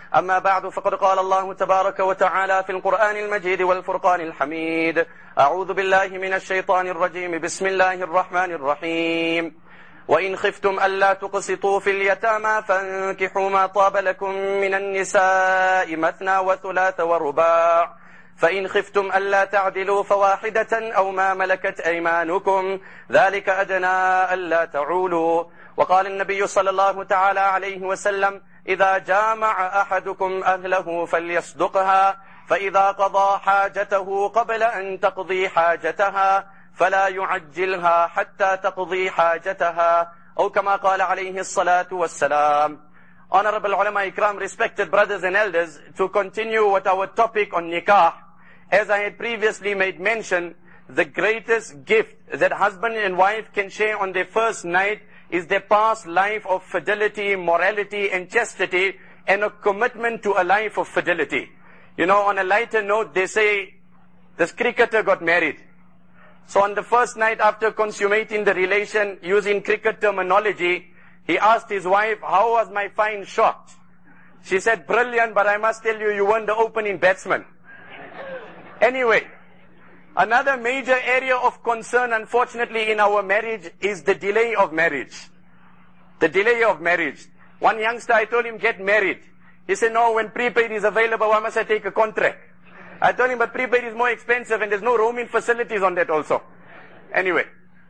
أما بعد فقد قال الله تبارك وتعالى في القرآن المجيد والفرقان الحميد: أعوذ بالله من الشيطان الرجيم، بسم الله الرحمن الرحيم. وإن خفتم ألا تقسطوا في اليتامى فانكحوا ما طاب لكم من النساء مثنى وثلاث ورباع، فإن خفتم ألا تعدلوا فواحدة أو ما ملكت أيمانكم ذلك أدنى ألا تعولوا. وقال النبي صلى الله تعالى عليه وسلم: إذا جامع أحدكم أهله فليصدقها، فإذا قضى حاجته قبل أن تقضي حاجتها فلا يعجلها حتى تقضي حاجتها، أو كما قال عليه الصلاة والسلام. Honorable ulama ikram, respected brothers and elders, to continue with our topic on nikah, as I had previously made mention, the greatest gift that husband and wife can share on their first night is their past life of fidelity, morality and chastity, and a commitment to a life of fidelity. You know, on a lighter note, they say this cricketer got married. So on the first night after consummating the relation, using cricket terminology, he asked his wife, "How was my fine shot?" She said, "Brilliant, but I must tell you, you weren't the opening batsman." Anyway, another major area of concern, unfortunately, in our marriage is the delay of marriage. The delay of marriage. One youngster, I told him, get married. He said, "No, when prepaid is available, why must I take a contract?" I told him, but prepaid is more expensive and there's no roaming facilities on that also. Anyway,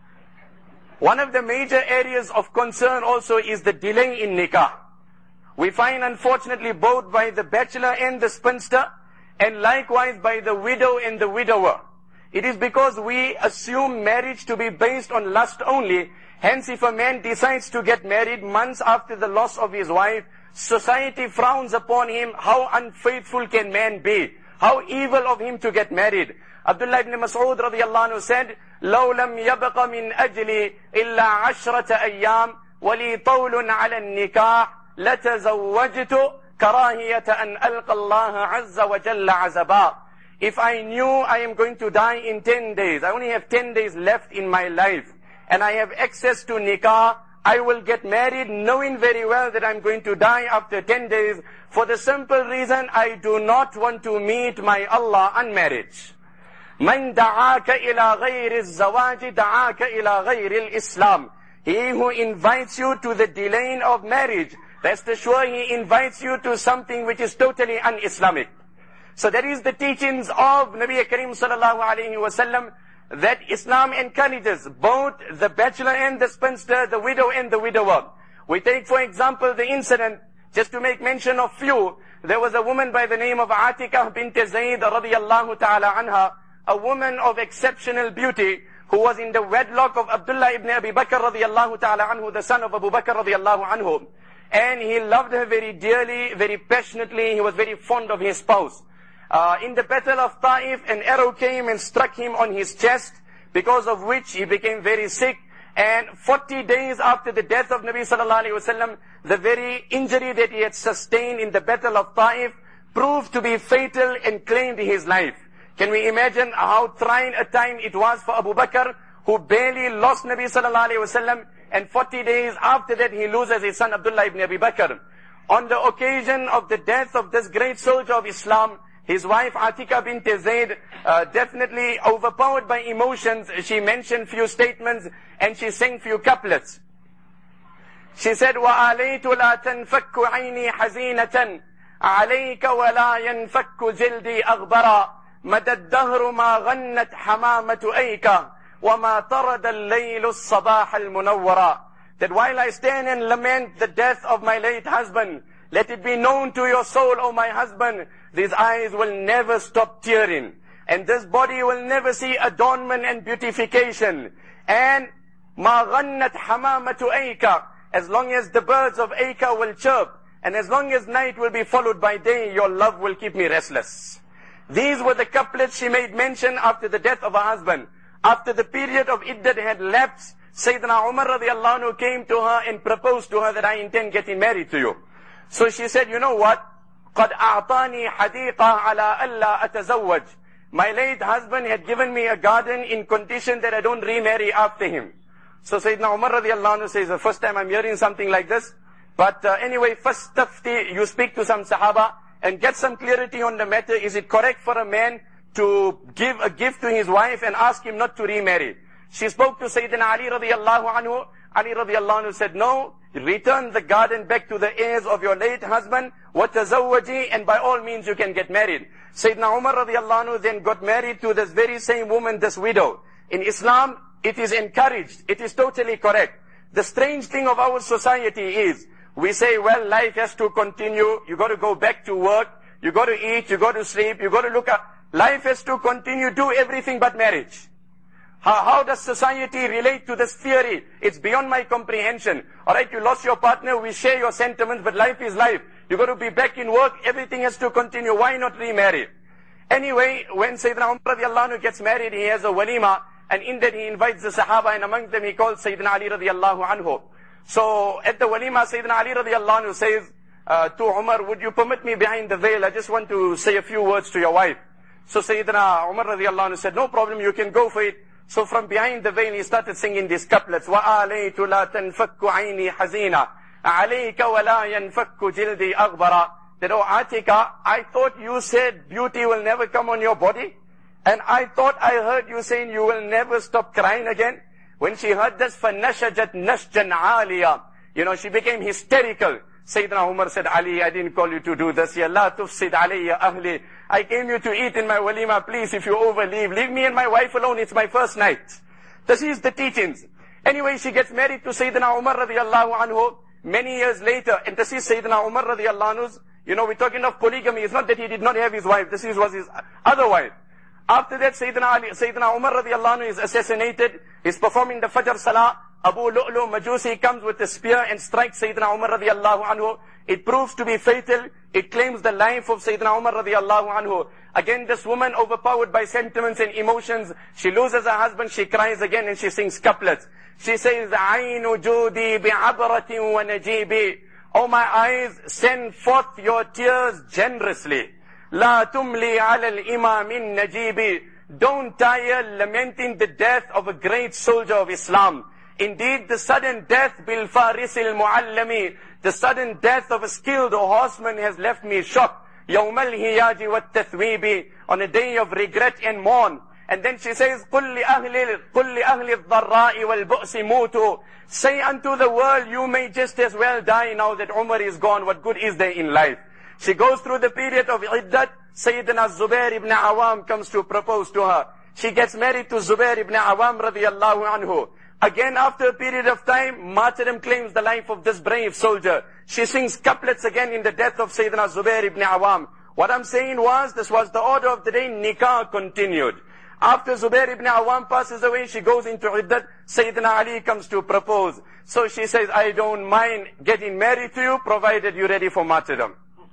one of the major areas of concern also is the delay in nikah. We find, unfortunately, both by the bachelor and the spinster, and likewise by the widow and the widower. It is because we assume marriage to be based on lust only. Hence, if a man decides to get married months after the loss of his wife, society frowns upon him. How unfaithful can man be? How evil of him to get married. Abdullah ibn Mas'ud radiyallahu anhu said, لو لم يبق من أجلي إلا عشرة أيام ولي طول على النكاح لتزوجت كراهية أن ألقى الله عز وجل عزبا. If I knew I am going to die in 10 days, I only have 10 days left in my life, and I have access to nikah, I will get married knowing very well that I'm going to die after 10 days, for the simple reason I do not want to meet my Allah unmarried. من دعاك إلى غير الزواج دعاك إلى غير الإسلام. He who invites you to the delaying of marriage, rest assured he invites you to something which is totally un-Islamic. So that is the teachings of Nabi Karim sallallahu alayhi wasallam, that Islam encourages both the bachelor and the spinster, the widow and the widower. We take, for example, the incident, just to make mention of few. There was a woman by the name of Atikah bint Zayd radiyallahu ta'ala anha, a woman of exceptional beauty, who was in the wedlock of Abdullah ibn Abi Bakr radiyallahu ta'ala anhu, the son of Abu Bakr radiyallahu anhu. And he loved her very dearly, very passionately. He was very fond of his spouse. In the battle of Ta'if, an arrow came and struck him on his chest, because of which he became very sick. And 40 days after the death of Nabi sallallahu alaihi wasallam, the very injury that he had sustained in the battle of Ta'if proved to be fatal and claimed his life. Can we imagine how trying a time it was for Abu Bakr, who barely lost Nabi sallallahu alaihi wasallam, and 40 days after that he loses his son Abdullah ibn Abi Bakr. On the occasion of the death of this great soldier of Islam, his wife Atikah bint Zayd, definitely overpowered by emotions, she mentioned few statements and she sang few couplets. She said, وَآلَيْتُ لَا تَنْفَكُّ عَيْنِي حَزِينَةً عَلَيْكَ وَلَا يَنْفَكُّ جِلْدِي أَغْبَرًا مَدَى الدَّهْرُ مَا غَنَّتْ حَمَامَةُ أَيْكَ وَمَا طَرَدَ اللَّيْلُ الصَّبَاحَ الْمُنَوَّرًا. That while I stand and lament the death of my late husband, let it be known to your soul, O my husband, these eyes will never stop tearing, and this body will never see adornment and beautification. And مَا غَنَّتْ حَمَامَةُ أَيْكَ, as long as the birds of Aika will chirp, and as long as night will be followed by day, your love will keep me restless. These were the couplets she made mention after the death of her husband. After the period of iddat had lapsed, Sayyidina Umar radiallahu anhu came to her and proposed to her that I intend getting married to you. So she said, you know what? قَدْ أَعْطَانِي حَدِيقًا عَلَىٰ أَلَّا أَتَزَوَّجْ. My late husband had given me a garden in condition that I don't remarry after him. So Sayyidina Umar radiallahu anhu says, the first time I'm hearing something like this, But anyway, first tafti, you speak to some Sahaba and get some clarity on the matter. Is it correct for a man to give a gift to his wife and ask him not to remarry? She spoke to Sayyidina Ali radiallahu anhu. Ali radiallahu anhu said, no, return the garden back to the heirs of your late husband, وَتَزَوَّجِي, and by all means you can get married. Sayyidina Umar radiallahu anhu then got married to this very same woman, this widow. In Islam, it is encouraged. It is totally correct. The strange thing of our society is, we say, well, life has to continue. You got to go back to work. You got to eat. You got to sleep. You got to look up. Life has to continue. Do everything but marriage. How does society relate to this theory? It's beyond my comprehension. Alright, you lost your partner. We share your sentiments, but life is life. You got to be back in work. Everything has to continue. Why not remarry? Anyway, when Sayyidina Umar radiallahu anhu gets married, he has a walima, and in that he invites the Sahaba, and among them he calls Sayyidina Ali radiallahu anhu. So at the walima, Sayyidina Ali radiallahu anhu says to Umar, would you permit me behind the veil? I just want to say a few words to your wife. So Sayyidina Umar radiallahu anhu said, no problem, you can go for it. So from behind the veil, he started singing these couplets. وَآلَيْتُ لَا تَنْفَكُّ عَيْنِي حَزِينًا عَلَيْكَ وَلَا يَنْفَكُّ جِلْدِي أَغْبَرًا. That, oh Atika, I thought you said beauty will never come on your body. And I thought I heard you saying you will never stop crying again. When she heard this, فَنَشَجَتْ نَشْجًا عَالِيًا. You know, she became hysterical. Sayyidina Umar said, Ali, I didn't call you to do this. Ya la tufsid alayya ahli. I came here to eat in my walima. Please, if you overleave, leave me and my wife alone. It's my first night. This is the teachings. Anyway, she gets married to Sayyidina Umar radiallahu anhu many years later. And this is Sayyidina Umar radiallahu anhu's, you know, we're talking of polygamy. It's not that he did not have his wife. This was his other wife. After that, Sayyidina Umar radiallahu anhu is assassinated. He's performing the Fajr Salah. Abu Lu'lu Majusi comes with a spear and strikes Sayyidina Umar radiallahu anhu. It proves to be fatal. It claims the life of Sayyidina Umar radiallahu anhu. Again, this woman, overpowered by sentiments and emotions, she loses her husband, she cries again and she sings couplets. She says, عَيْنُ جُودِي بِعَبْرَةٍ وَنَجِيبِ. Oh my eyes, send forth your tears generously. لَا تُمْلِي عَلَى الْإِمَامِ النَّجِيبِ. Don't tire lamenting the death of a great soldier of Islam. Indeed, the sudden death بِالْفَارِسِ الْمُعَلَّمِ. The sudden death of a skilled horseman has left me shocked. يَوْمَ الْهِيَاجِ وَالتَّثْوِيبِ. On a day of regret and mourn. And then she says, قُلْ لِأَهْلِ الضَّرَّاءِ وَالْبُؤْسِ مُوتُوا. Say unto the world, you may just as well die now that Umar is gone. What good is there in life? She goes through the period of iddat. Sayyidina Zubair ibn Awam comes to propose to her. She gets married to Zubair ibn Awam radiyallahu anhu. Again, after a period of time, martyrdom claims the life of this brave soldier. She sings couplets again in the death of Sayyidina Zubair ibn Awam. What I'm saying was, this was the order of the day, nikah continued. After Zubair ibn Awam passes away, she goes into iddat. Sayyidina Ali comes to propose. So she says, I don't mind getting married to you, provided you're ready for martyrdom.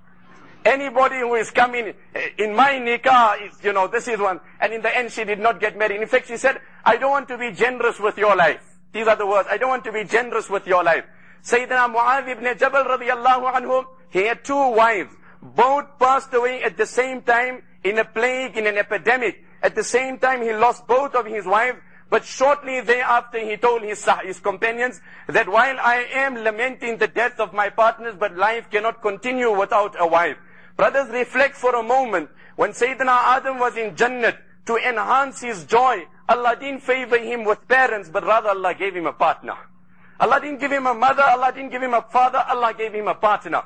Anybody who is coming in my nikah, you know, this is one. And in the end, she did not get married. In fact, she said, I don't want to be generous with your life. These are the words. I don't want to be generous with your life. Sayyidina Mu'adh ibn Jabal radiyallahu anhu, he had two wives. Both passed away at the same time in a plague, in an epidemic. At the same time, he lost both of his wives. But shortly thereafter, he told his companions that while I am lamenting the death of my partners, but life cannot continue without a wife. Brothers, reflect for a moment. When Sayyidina Adam was in Jannat, to enhance his joy, Allah didn't favor him with parents, but rather Allah gave him a partner. Allah didn't give him a mother, Allah didn't give him a father, Allah gave him a partner.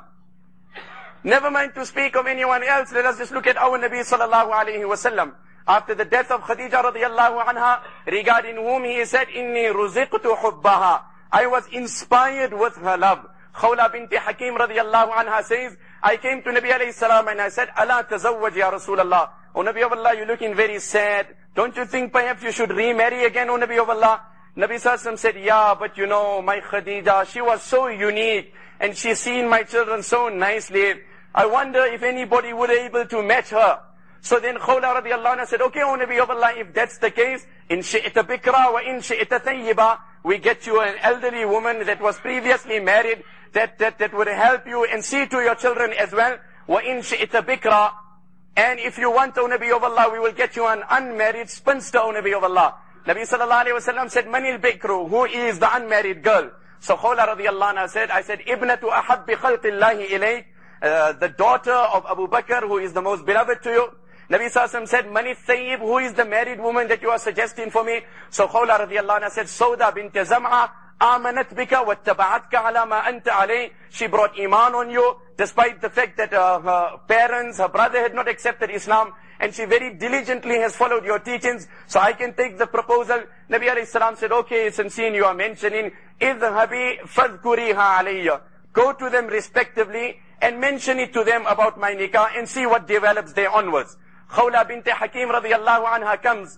Never mind to speak of anyone else, let us just look at our Nabi sallallahu alayhi wa sallam. After the death of Khadija radiyallahu anha, regarding whom he said, إِنِّي رُزِقْتُ حُبَّهَا. I was inspired with her love. Khawla binti Hakim radiyallahu anha says, I came to Nabi alayhi salam and I said, Allah tazawwaj ya Rasulallah. O Nabi of Allah, you're looking very sad. Don't you think perhaps you should remarry again, O Nabi of Allah? Nabi sallam said, yeah, but you know, my Khadija, she was so unique and she's seen my children so nicely. I wonder if anybody would be able to match her. So then Khawla radiallahu anha said, okay, O Nabi of Allah, if that's the case, in shi'ta bikra wa in shi'ta thayyiba, we get you an elderly woman that was previously married, that would help you and see to your children as well. Wa in shi'ta bikra. And if you want, O Nabi of Allah, we will get you an unmarried spinster, O Nabi of Allah. Nabi sallallahu alayhi wa sallam said, Manil bikru, who is the unmarried girl? So Khawla radiallahu anha said, I said, Ibnatu ahabbi khalqillahi ilayk, the daughter of Abu Bakr, who is the most beloved to you. Nabi Sallallahu Alaihi Wasallam said, Mani Thayyib, who is the married woman that you are suggesting for me? So Khawla radiallahu anha said, Sauda bint Zam'a, آمنت بك واتبعتك على ما أنت عليه. She brought iman on you, despite the fact that her parents, her brother had not accepted Islam, and she very diligently has followed your teachings, so I can take the proposal. Nabi alayhi salam said, okay, since you are mentioning, اذهبي فاذكريها علي. Go to them respectively and mention it to them about my nikah and see what develops there onwards. Khawla bint Hakim radiallahu anha comes.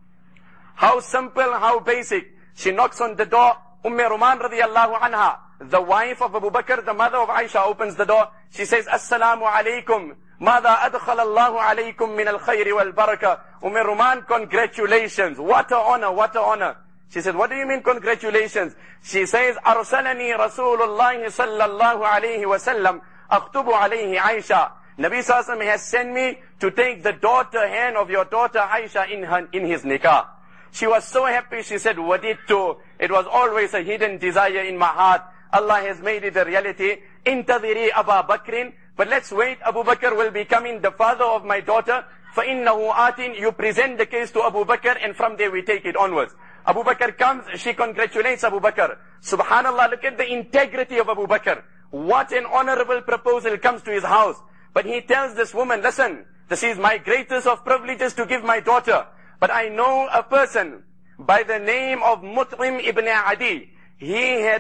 How simple, how basic. She knocks on the door. Ruman radiallahu anha, the wife of Abu Bakr, the mother of Aisha, opens the door. She says, Assalamu alaikum. Mada adkhala Allahu alaykum min al-khayri wal-baraka. Ruman, congratulations. What an honor, what an honor. She said, what do you mean congratulations? She says, Arsalani Rasulullah sallallahu alayhi wa sallam, akhtubu alayhi Aisha. Nabi Sallallahu Alaihi Wasallam has sent me to take the hand of your daughter Aisha in his nikah. She was so happy, she said, Wadittu. It was always a hidden desire in my heart. Allah has made it a reality. Intadhiri Abu Bakrin. But let's wait, Abu Bakr will be coming, the father of my daughter. فَإِنَّهُ آتٍ. You present the case to Abu Bakr, and from there we take it onwards. Abu Bakr comes, she congratulates Abu Bakr. Subhanallah, look at the integrity of Abu Bakr. What an honorable proposal comes to his house. But he tells this woman, listen, this is my greatest of privileges to give my daughter. But I know a person by the name of Mut'im ibn Adi. He had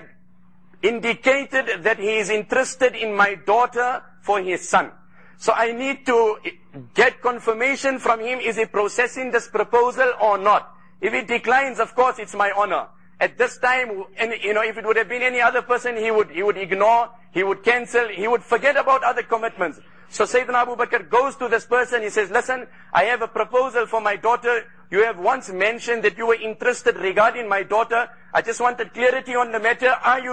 indicated that he is interested in my daughter for his son. So I need to get confirmation from him. Is he processing this proposal or not? If he declines, of course, it's my honor. At this time, and if it would have been any other person, he would ignore, he would cancel, he would forget about other commitments. So Sayyidina Abu Bakr goes to this person, he says, listen, I have a proposal for my daughter. You have once mentioned that you were interested regarding my daughter. I just wanted clarity on the matter.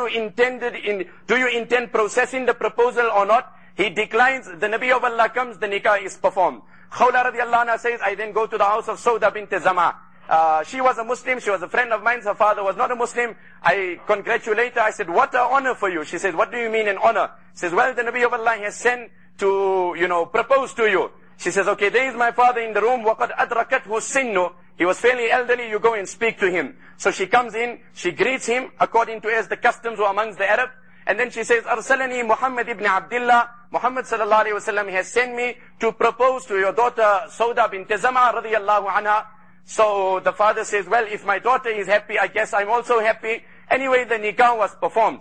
Do you intend processing the proposal or not? He declines, the Nabi of Allah comes, the nikah is performed. Khawla radiallahu anha says, I then go to the house of Sauda bint Zam'a. She was a Muslim, she was a friend of mine, her father was not a Muslim. I congratulate her, I said, what an honor for you. She says, what do you mean an honor? She says, well, the Nabi of Allah has sent to, propose to you. She says, okay, there is my father in the room, وَقَدْ أَدْرَكَتْهُ السِّنُّ. He was fairly elderly, you go and speak to him. So she comes in, she greets him, according to as the customs were amongst the Arab. And then she says, أَرْسَلَنِي Muhammad ibn Abdullah. Muhammad sallallahu alayhi wa sallam has sent me to propose to your daughter, Sauda bint Zam'a radiyallahu anha. So the father says, well, if my daughter is happy, I guess I'm also happy. Anyway, the nikah was performed.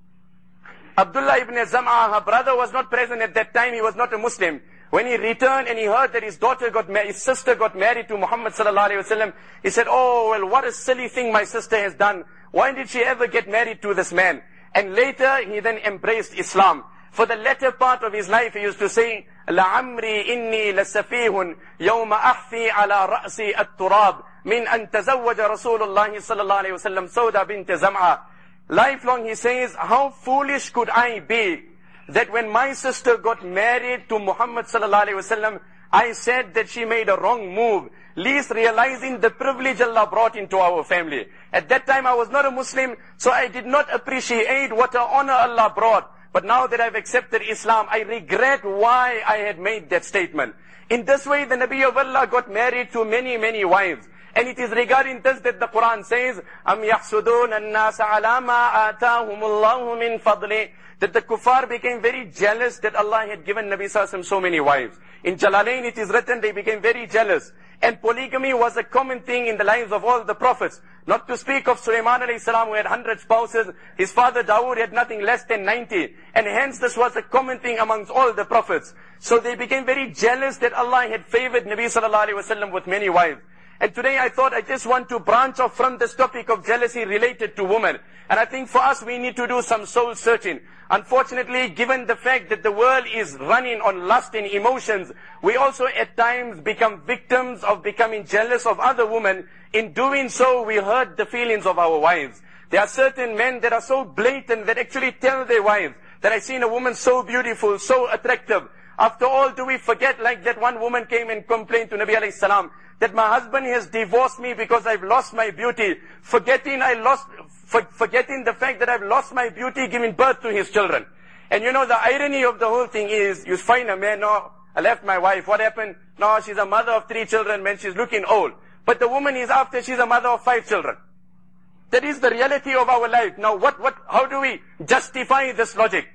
Abdullah ibn Zam'a, her brother, was not present at that time. He was not a Muslim. When he returned and he heard that his sister got married to Muhammad sallallahu alayhi wa sallam, he said, oh, well, what a silly thing my sister has done. Why did she ever get married to this man? And later, he then embraced Islam. For the latter part of his life, he used to say, لَعَمْرِي إِنِّي لَسَفِيهٌ يَوْمَ أَحْفِي عَلَى رَأْسِي التُّرَابِ مِنْ أَنْ تَزَوَّجَ رَسُولُ اللَّهِ صَلَّى اللَّهُ عَلَيْهِ وَسَلَّمْ سَوْدَى بِنْتَ زَمْعَةٍ. Lifelong he says, how foolish could I be that when my sister got married to Muhammad sallallahu alaihi wasallam, I said that she made a wrong move, least realizing the privilege Allah brought into our family. At that time I was not a Muslim, so I did not appreciate what an honor Allah brought. But now that I've accepted Islam, I regret why I had made that statement. In this way, the Nabi of Allah got married to many, many wives. And it is regarding this that the Quran says, أَمْ يَحْسُدُونَ النَّاسَ عَلَى مَا آتَاهُمُ اللَّهُ مِنْ فَضْلِهِ. That the kuffar became very jealous that Allah had given Nabi Sallallahu Alaihi Wasallam so many wives. In Jalalain it is written, they became very jealous. And polygamy was a common thing in the lives of all the prophets. Not to speak of Sulaiman alayhi salam, who had 100 spouses. His father Dawood had nothing less than 90. And hence this was a common thing amongst all the prophets. So they became very jealous that Allah had favored Nabi Sallallahu Alaihi Wasallam with many wives. And today I thought I just want to branch off from this topic of jealousy related to women. And I think for us we need to do some soul searching. Unfortunately, given the fact that the world is running on lust and emotions, we also at times become victims of becoming jealous of other women. In doing so, we hurt the feelings of our wives. There are certain men that are so blatant that actually tell their wives that I've seen a woman so beautiful, so attractive. After all, do we forget, like that one woman came and complained to Nabi alayhi salam, that my husband has divorced me because I've lost my beauty, forgetting forgetting the fact that I've lost my beauty giving birth to his children. And you know, the irony of the whole thing is, you find a man, no, I left my wife, what happened? No, she's a mother of 3 children, man, she's looking old. But the woman is after, she's a mother of 5 children. That is the reality of our life. Now how do we justify this logic?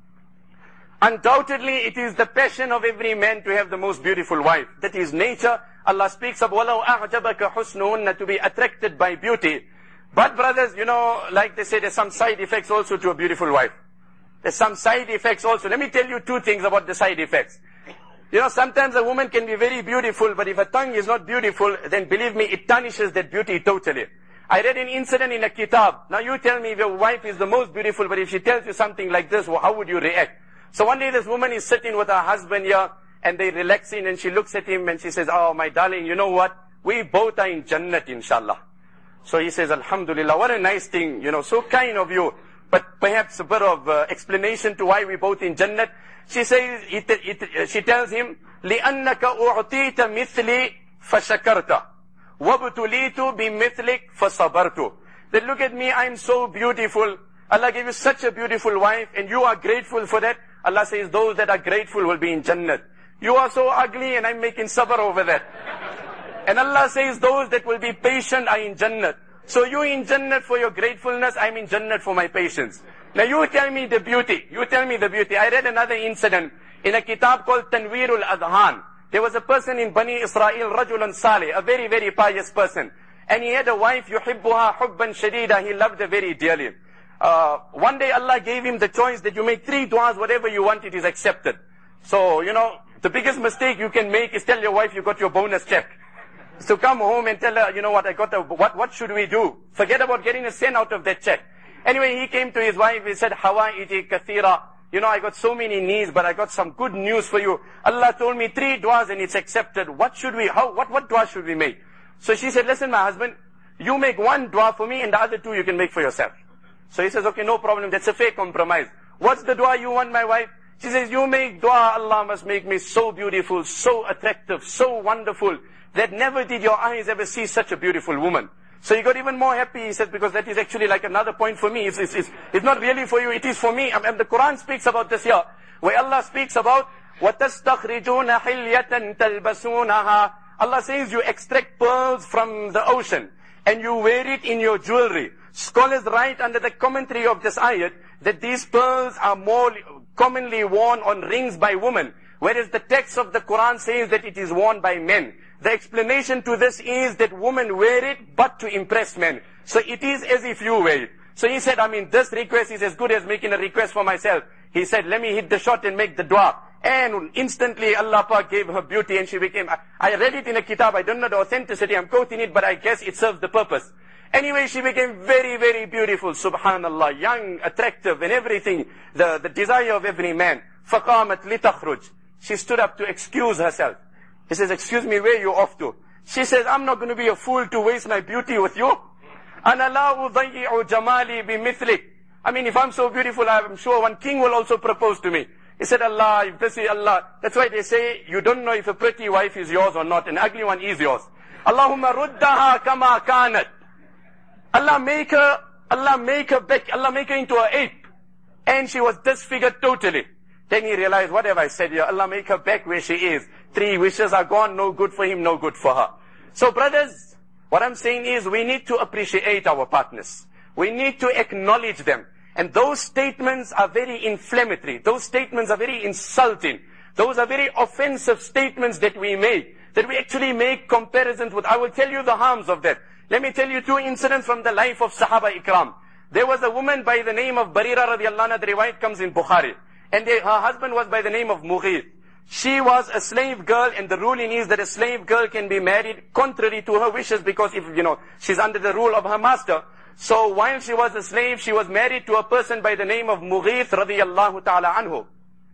Undoubtedly, it is the passion of every man to have the most beautiful wife. That is nature. Allah speaks of وَلَوْ أَعْجَبَكَ حُسْنُهُنَّ, to be attracted by beauty. But brothers, you know, like they say, there's some side effects also to a beautiful wife. There's some side effects also. Let me tell you 2 things about the side effects. You know, sometimes a woman can be very beautiful, but if her tongue is not beautiful, then believe me, it tarnishes that beauty totally. I read an incident in a kitab. Now you tell me if your wife is the most beautiful, but if she tells you something like this, how would you react? So one day this woman is sitting with her husband here, and they're relaxing, and she looks at him and she says, oh my darling, you know what? We both are in Jannat, inshallah. So he says, Alhamdulillah, what a nice thing, you know, so kind of you. But perhaps a bit of explanation to why we both in Jannat. She says, she tells him, لِأَنَّكَ أُعْطِيتَ مِثْلِي فَشَكَرْتَ وَابْتُلِيتُ بِمِثْلِكَ فَصَبَرْتُ. Then look at me, I'm so beautiful. Allah gave you such a beautiful wife, and you are grateful for that. Allah says, those that are grateful will be in Jannat. You are so ugly, and I'm making sabr over that. And Allah says, those that will be patient are in Jannat. So you in Jannat for your gratefulness, I'm in Jannat for my patience. Now you tell me the beauty. You tell me the beauty. I read another incident in a kitab called Tanweerul Adhan. There was a person in Bani Israel, Rajulun Salih, a very, very pious person. And he had a wife, yuhibbuha hubban shadida. He loved her very dearly. One day Allah gave him the choice that you make 3 du'as, whatever you want, it is accepted. So, you know, the biggest mistake you can make is tell your wife you got your bonus check. So come home and tell her, you know what, I got what should we do? Forget about getting a cent out of that check. Anyway, he came to his wife, he said, Hawaiji kathira. You know, I got so many needs, but I got some good news for you. Allah told me 3 du'as and it's accepted. What dua should we make? So she said, listen, my husband, you make 1 dua for me and the other 2 you can make for yourself. So he says, okay, no problem. That's a fair compromise. What's the dua you want, my wife? She says, you make dua, Allah must make me so beautiful, so attractive, so wonderful, that never did your eyes ever see such a beautiful woman. So he got even more happy, he says, because that is actually like another point for me. It's not really for you, it is for me. And the Quran speaks about this here, where Allah speaks about, وَتَسْتَخْرِجُونَ حِلْيَةً تَلْبَسُونَهَا. Allah says you extract pearls from the ocean, and you wear it in your jewelry. Scholars write under the commentary of this ayat, that these pearls are more commonly worn on rings by women, whereas the text of the Quran says that it is worn by men. The explanation to this is that women wear it but to impress men. So it is as if you wear it. So he said, I mean, this request is as good as making a request for myself. He said, let me hit the shot and make the dua. And instantly Allah Pak gave her beauty and she became, I read it in a kitab, I don't know the authenticity, I'm quoting it, but I guess it serves the purpose. Anyway, she became very, very beautiful, subhanallah, young, attractive and everything, the desire of every man. فَقَامَتْ لِتَخْرُجْ. She stood up to excuse herself. He says, excuse me, where are you off to? She says, I'm not going to be a fool to waste my beauty with you. أَنَا لَا أُضَيِّعُ جَمَالِي بِمِثْلِكَ. I mean, if I'm so beautiful, I'm sure one king will also propose to me. He said, Allah, if this is Allah. That's why they say, you don't know if a pretty wife is yours or not. An ugly one is yours. Allahumma ruddaha kama kanat. Allah make her back, Allah make her into an ape. And she was disfigured totally. Then he realized, what have I said here? Allah make her back where she is. 3 wishes are gone, no good for him, no good for her. So brothers, what I'm saying is we need to appreciate our partners. We need to acknowledge them. And those statements are very inflammatory. Those statements are very insulting. Those are very offensive statements that we make. That we actually make comparisons with. I will tell you the harms of that. Let me tell you 2 incidents from the life of Sahaba Ikram. There was a woman by the name of Barira radiallahu anha, the riwayat comes in Bukhari. And her husband was by the name of Mughith. She was a slave girl, and the ruling is that a slave girl can be married contrary to her wishes, because if, she's under the rule of her master. So while she was a slave, she was married to a person by the name of Mughith radiyallahu ta'ala anhu.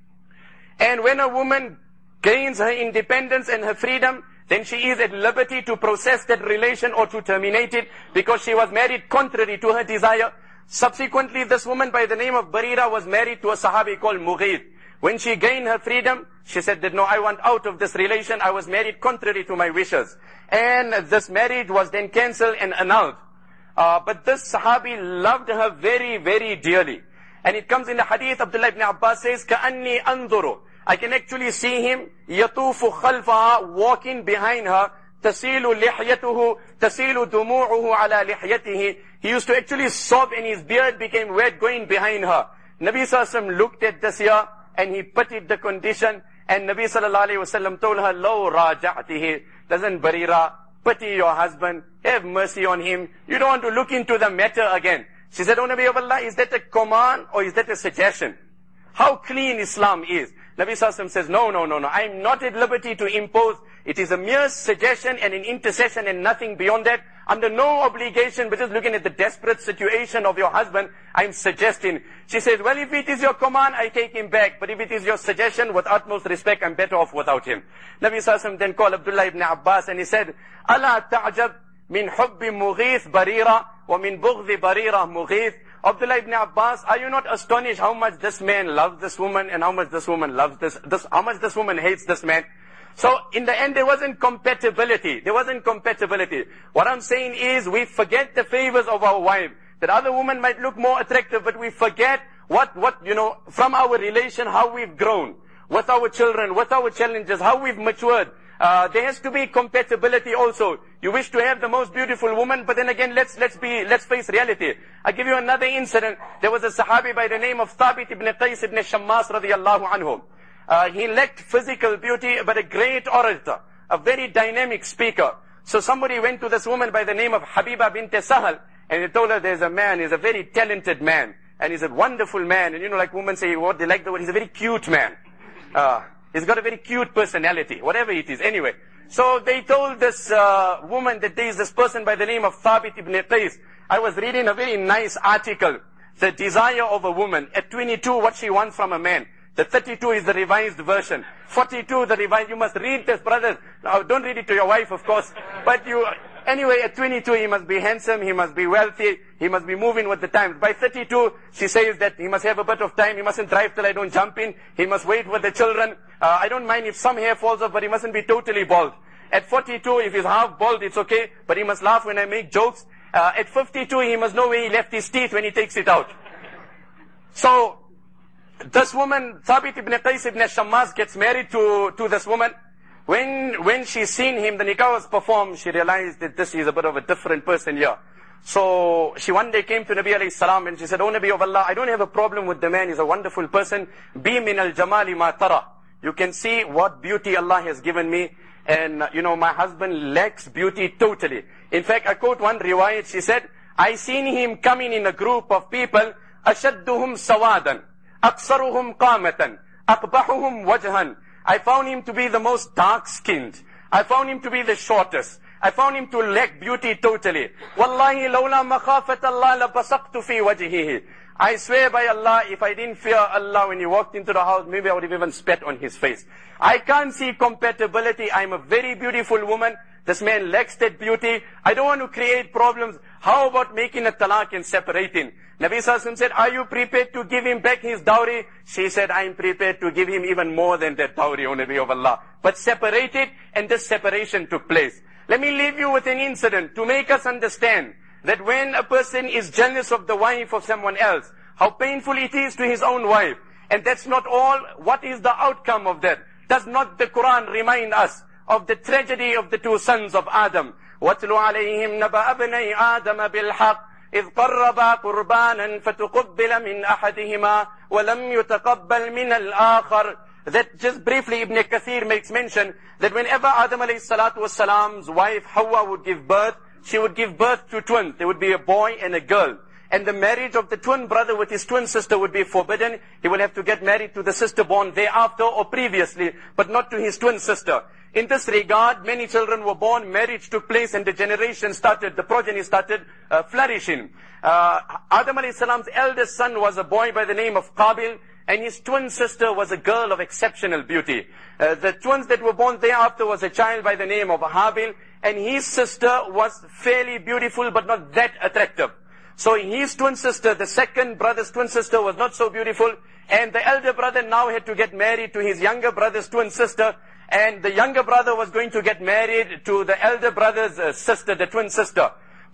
And when a woman gains her independence and her freedom, then she is at liberty to process that relation or to terminate it, because she was married contrary to her desire. Subsequently, this woman by the name of Barira was married to a Sahabi called Mughith. When she gained her freedom, she said that no, I want out of this relation. I was married contrary to my wishes. And this marriage was then cancelled and annulled. But this Sahabi loved her very, very dearly. And it comes in the hadith, Abdullah ibn Abbas says, كَأَنِّي أَنظُرُ, I can actually see him, يَطُوفُ خَلْفَهَا, walking behind her, تَسِيلُ لِحْيَتُهُ, تَسِيلُ دُمُوعُهُ عَلَى لِحْيَتِهِ. He used to actually sob and his beard became wet going behind her. Nabi Sallallahu Alaihi Wasallam looked at this here and he pitied the condition, and Nabi Sallallahu Alaihi Wasallam told her, لَوْ رَاجَعْتِهِ, doesn't Barira, pity your husband, have mercy on him, you don't want to look into the matter again. She said, "O Nabi of Allah, is that a command or is that a suggestion?" How clean Islam is. Nabi Sallallahu Alaihi Wasallam says, no, I'm not at liberty to impose. It is a mere suggestion and an intercession and nothing beyond that. Under no obligation, but just looking at the desperate situation of your husband, I'm suggesting. She says, well, if it is your command, I take him back. But if it is your suggestion, with utmost respect, I'm better off without him. Nabi Sallallahu Alaihi Wasallam then called Abdullah ibn Abbas and he said, "Ala ta'jab min hubbi Mughith Barira wa min bughdi Barira Mughith." Abdullah ibn Abbas, are you not astonished how much this man loves this woman and how much this woman loves how much this woman hates this man? So in the end, there wasn't compatibility. What I'm saying is, we forget the favors of our wife. That other woman might look more attractive, but we forget what from our relation, how we've grown. With our children, with our challenges, how we've matured. There has to be compatibility also. You wish to have the most beautiful woman, but then again, let's face reality. I'll give you another incident. There was a Sahabi by the name of Thabit ibn Qais ibn Shammas radiyallahu anhu. He lacked physical beauty, but a great orator, a very dynamic speaker. So somebody went to this woman by the name of Habiba bint Sahal, and he told her, there's a man, he's a very talented man, and he's a wonderful man, and like women say, what they like the word, he's a very cute man. He's got a very cute personality, whatever it is. Anyway, so they told this woman that there is this person by the name of Thabit ibn Qais. I was reading a very nice article, the desire of a woman. At 22, what she wants from a man. The 32 is the revised version. 42, the revised. You must read this, brothers. Now, don't read it to your wife, of course. But anyway, at 22, he must be handsome, he must be wealthy, he must be moving with the times. By 32, she says that he must have a bit of time, he mustn't drive till I don't jump in, he must wait with the children. I don't mind if some hair falls off, but he mustn't be totally bald. At 42, if he's half bald, it's okay, but he must laugh when I make jokes. At 52, he must know where he left his teeth when he takes it out. So, this woman, Thabit ibn Qais ibn Shammas, gets married to this woman. When she's seen him, the nikah was performed, she realized that this is a bit of a different person here. So she one day came to Nabi alayhi salam and she said, "Oh Nabi of Allah, I don't have a problem with the man, he's a wonderful person. Bi min al-jamali ma tara." You can see what beauty Allah has given me. And my husband lacks beauty totally. In fact, I quote one riwayat, she said, "I seen him coming in a group of people, ashadduhum sawadan, aksaruhum qamatan, aqbahuhum wajhan." I found him to be the most dark-skinned. I found him to be the shortest. I found him to lack beauty totally. Wallahi lawla makhafat Allah la basaqtu fi wajhihi. I swear by Allah, if I didn't fear Allah when he walked into the house, maybe I would have even spat on his face. I can't see compatibility. I'm a very beautiful woman. This man lacks that beauty. I don't want to create problems. How about making a talaq and separating? Nabi Sallallahu Alaihi Wasallam said, "Are you prepared to give him back his dowry?" She said, "I'm prepared to give him even more than that dowry, O Nabi of Allah." But separated, and this separation took place. Let me leave you with an incident to make us understand that when a person is jealous of the wife of someone else, how painful it is to his own wife. And that's not all. What is the outcome of that? Does not the Quran remind us of the tragedy of the two sons of Adam? وَاتْلُ عَلَيْهِمْ نَبَأَ بْنَيْ آدَمَ بِالْحَقِّ إِذْ قَرَّبَا قُرْبَانًا فَتُقُبِّلَ مِنْ أَحَدِهِمَا وَلَمْ يُتَقَبَّلْ مِنَ الْآخَرِ. That just briefly Ibn Kathir makes mention that whenever Adam alayhi salatu wasalam's wife Hawa would give birth, she would give birth to twins. There would be a boy and a girl. And the marriage of the twin brother with his twin sister would be forbidden. He would have to get married to the sister born thereafter or previously, but not to his twin sister. In this regard, many children were born, marriage took place, and the progeny started flourishing. Adam alayhi salam's eldest son was a boy by the name of Qabil, and his twin sister was a girl of exceptional beauty. The twins that were born thereafter was a child by the name of Habil, and his sister was fairly beautiful but not that attractive. So his twin sister, the second brother's twin sister, was not so beautiful, and the elder brother now had to get married to his younger brother's twin sister, and the younger brother was going to get married to the elder brother's sister, the twin sister.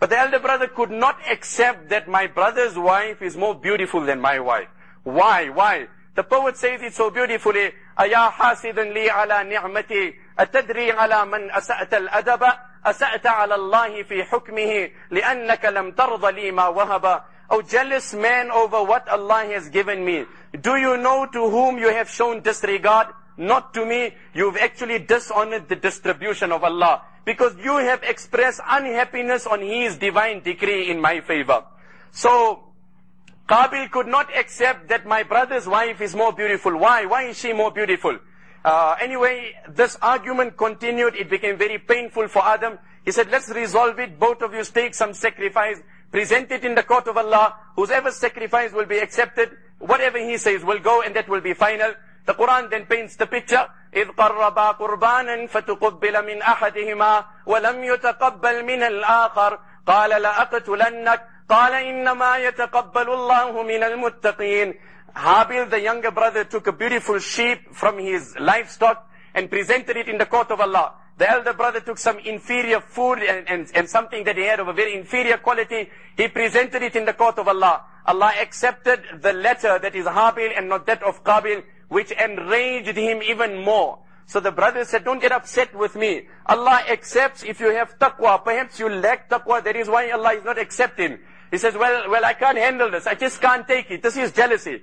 But the elder brother could not accept that my brother's wife is more beautiful than my wife. Why? Why? The poet says it so beautifully, أَيَا حَاسِدًا لِي عَلَى نِعْمَتِي أَتَدْرِي عَلى مَنْ أَسَأْتَ الْأَدَبَ أَسَأْتَ عَلى اللَّهِ فِي حُكْمِهِ لِأَنَّكَ لَمْ تَرْضَ لِي مَا وَهَبَ. O jealous man over what Allah has given me. Do you know to whom you have shown disregard? Not to me. You've actually dishonored the distribution of Allah, because you have expressed unhappiness on His divine decree in my favor. So, Qabil could not accept that my brother's wife is more beautiful. Why? Why is she more beautiful? Anyway, this argument continued. It became very painful for Adam. He said, let's resolve it. Both of you take some sacrifice. Present it in the court of Allah. Whoever's sacrifice will be accepted. Whatever he says will go, and that will be final. The Quran then paints the picture. إِذْ قَرَّبَا قُرْبَانًا فَتُقُبِّلَ مِنْ أَحَدِهِمَا وَلَمْ يُتَقَبَّلْ مِنَ الْآخَرِ قَالَ لَأَقْتُلَنَّكَ قَالَ إِنَّمَا يَتَقَبَّلُ اللَّهُ مِنَ الْمُتَّقِينَ. Habil, the younger brother, took a beautiful sheep from his livestock and presented it in the court of Allah. The elder brother took some inferior food and something that he had of a very inferior quality. He presented it in the court of Allah. Allah accepted the letter, that is Habil, and not that of Qabil, which enraged him even more. So the brother said, don't get upset with me. Allah accepts if you have taqwa. Perhaps you lack taqwa, that is why Allah is not accepting. He says, well, I can't handle this. I just can't take it. This is jealousy.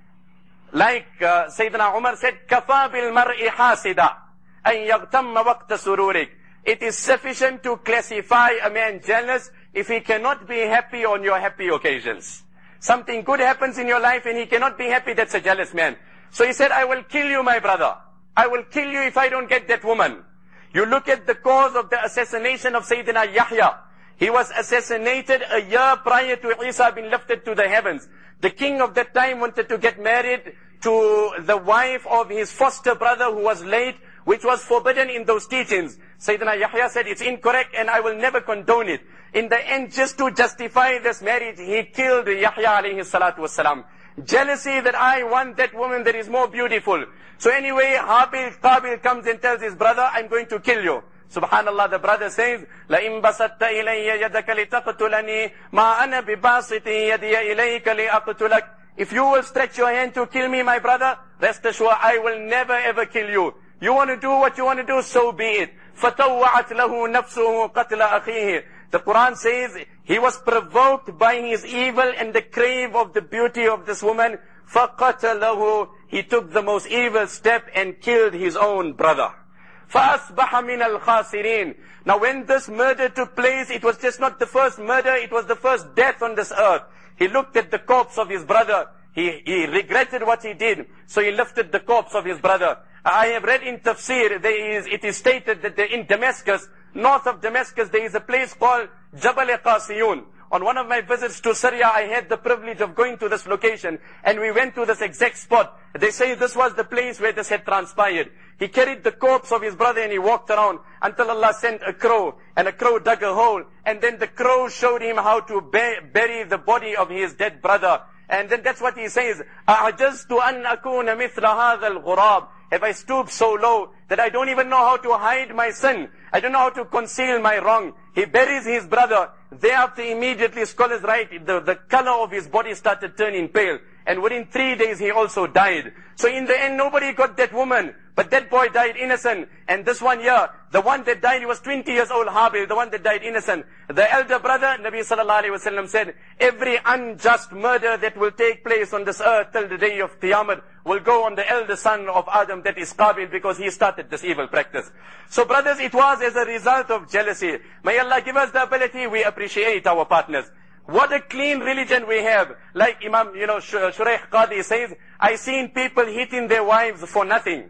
Like Sayyidina Umar said, كَفَى بِالْمَرْءِ حَاسِدًا أَنْ يَغْتَمَّ وَقْتَ سُرُورِكَ. It is sufficient to classify a man jealous if he cannot be happy on your happy occasions. Something good happens in your life and he cannot be happy, that's a jealous man. So he said, I will kill you, my brother. I will kill you if I don't get that woman. You look at the cause of the assassination of Sayyidina Yahya. He was assassinated a year prior to Isa being lifted to the heavens. The king of that time wanted to get married to the wife of his foster brother who was late, which was forbidden in those teachings. Sayyidina Yahya said, it's incorrect and I will never condone it. In the end, just to justify this marriage, he killed Yahya alayhi salatu wasalam. Jealousy that I want that woman that is more beautiful. So anyway, Qabil comes and tells his brother, I'm going to kill you. Subhanallah, the brother says, لَإِن بَسَطْتَ إِلَيَّ يَدَكَ لِتَقْتُلَنِي مَا أَنَا بِبَاسِطٍ يَدِيَ إِلَيْكَ لِأَقْتُلَكَ. If you will stretch your hand to kill me, my brother, rest assured, I will never ever kill you. You want to do what you want to do, so be it. فَتَوَّعَتْ لَهُ نَفْسُهُ قَتْلَ أَخِيهِ. The Quran says, he was provoked by his evil and the crave of the beauty of this woman. فَقَتَلَهُ. He took the most evil step and killed his own brother. فَأَصْبَحَ مِنَ الْخَاسِرِينَ. Now when this murder took place, it was just not the first murder, it was the first death on this earth. He looked at the corpse of his brother. He regretted what he did, so he lifted the corpse of his brother. I have read in Tafsir, it is stated that in Damascus, north of Damascus, there is a place called Jabal Qasiyun. On one of my visits to Syria, I had the privilege of going to this location, and we went to this exact spot. They say this was the place where this had transpired. He carried the corpse of his brother and he walked around until Allah sent a crow, and a crow dug a hole, and then the crow showed him how to bury the body of his dead brother. And then that's what he says, أَعْجَزْتُ أَنْ أَكُونَ مِثْلَ هَذَا الْغُرَابِ. Have I stooped so low that I don't even know how to hide my sin? I don't know how to conceal my wrong. He buries his brother. Thereafter, immediately, scholars write, the color of his body started turning pale. And within 3 days, he also died. So in the end, nobody got that woman. But that boy died innocent. And this one here, the one that died, he was 20 years old, Habil, the one that died innocent. The elder brother, Nabi sallallahu alayhi wasallam said, every unjust murder that will take place on this earth till the day of Qiyamah will go on the elder son of Adam, that is Qabil, because he started this evil practice. So brothers, it was as a result of jealousy. May Allah give us the ability, we appreciate our partners. What a clean religion we have. Like Imam, Shuraih Qadi says, I seen people hitting their wives for nothing.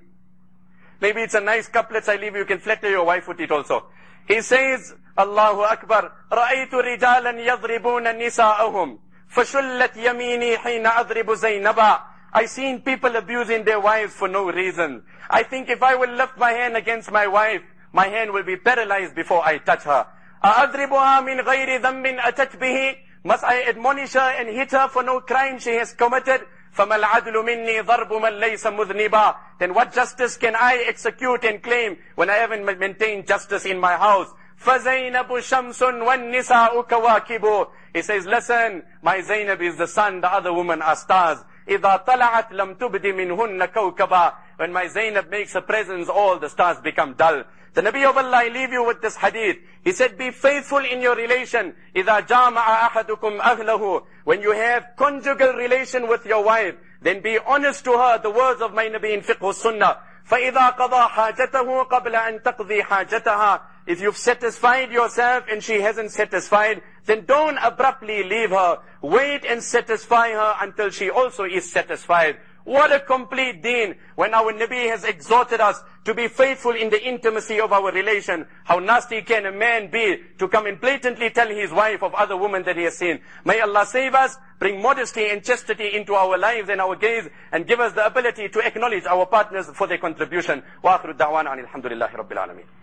Maybe it's a nice couplet I leave you can flatter your wife with it also. He says, Allahu Akbar, رَأَيْتُ رِجَالًا يَضْرِبُونَ نِسَاءَهُمْ فَشُلَّتْ يَمِينِي حِينَ أَضْرِبُ زَيْنَبًا. I seen people abusing their wives for no reason. I think if I will lift my hand against my wife, my hand will be paralyzed before I touch her. أَأَضْرِبُهَا مِنْ غَيْرِ ذَنْبٍ أَتَتْ بِهِ. Must I admonish her and hit her for no crime she has committed? فَمَا الْعَدْلُ مِنِّي ضَرْبُ مَنْ لَيْسَ مُذْنِبًا. Then what justice can I execute and claim when I haven't maintained justice in my house? فَزَيْنَبُ شَمْسٌ وَالنِّسَاءُ كَوَاكِبُ. He says, listen, my Zainab is the sun, the other women are stars. إِذَا طَلَعَتْ لَمْ تُبْدِ مِنْهُنَّ كَوْكَبًا. When my Zainab makes her presence, all the stars become dull. The Nabi of Allah, I leave you with this hadith. He said, be faithful in your relation. إِذَا جَامَعَ أَحَدُكُمْ أَهْلَهُ. When you have conjugal relation with your wife, then be honest to her, the words of my Nabi in fiqh sunnah. فَإِذَا قَضَى حَاجَتَهُ قَبْلَ أَن تَقْضِي حَاجَتَهَا. If you've satisfied yourself and she hasn't satisfied, then don't abruptly leave her. Wait and satisfy her until she also is satisfied. What a complete deen, when our Nabi has exhorted us to be faithful in the intimacy of our relation. How nasty can a man be to come and blatantly tell his wife of other women that he has seen? May Allah save us, bring modesty and chastity into our lives and our gaze, and give us the ability to acknowledge our partners for their contribution. Wa akhiru da'wana alhamdulillahi rabbil alameen.